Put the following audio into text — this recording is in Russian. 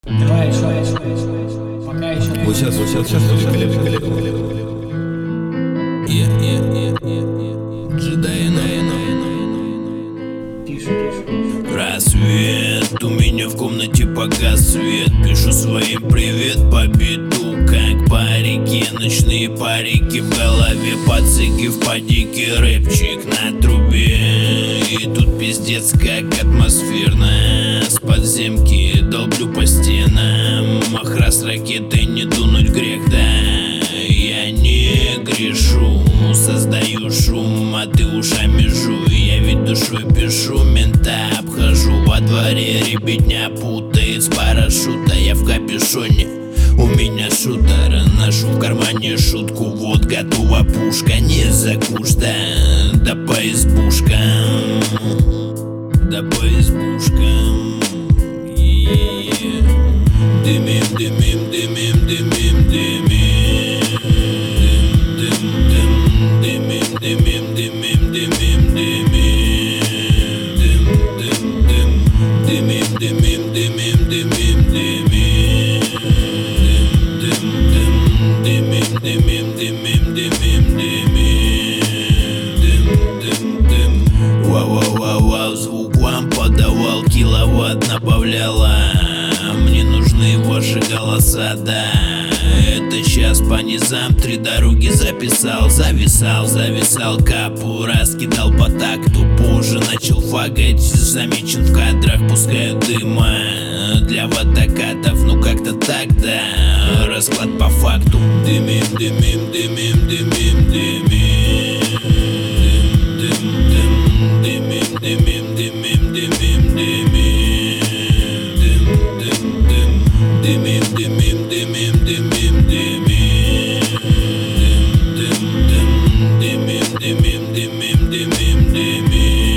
Давай еще. Пока еще. Вот сейчас великолепно. Тише. Рассвет, у меня в комнате погас свет. Пишу своим привет по биту, как по реке. Ночные парики в голове, пацики в падике. Рэпчик на трубе, и тут пиздец как атмосферно. С подземки долблю по стенам. Ах, раз ракеты не дунуть грех, да. Я не грешу, создаю шум, а ты ушами жуй. Я ведь душой пишу, мента обхожу. Во дворе ребятня путает с парашюта. Я в капюшоне, у меня шутер. Ношу в кармане шутку, вот готова пушка. Не за куш, да по избушкам. Да по избушкам. Дымим, дымим, дымим, дымим, дымим. Дымим, дымим, дымим, дымим, дымим. Дымим, дымим, дымим, дымим, дымим. Дымим, дымим, дымим, дымим, дымим. Вау, звук вам подавал, киловатт набавляла. Мне нужны ваши голоса, да. Это сейчас по низам 3 дороги записал. Зависал, капу раскидал по такту. Позже начал фагать, замечен в кадрах. Пускаю дыма для ватакатов. Ну как-то так, да. Расклад по факту. Дымим, дымим, дымим, дымим, дымим. Дымим, дымим, дымим, дымим, дымим. Дымим, дымим, дымим, дымим, дымим. Дымим, дымим, дымим, дымим, дымим.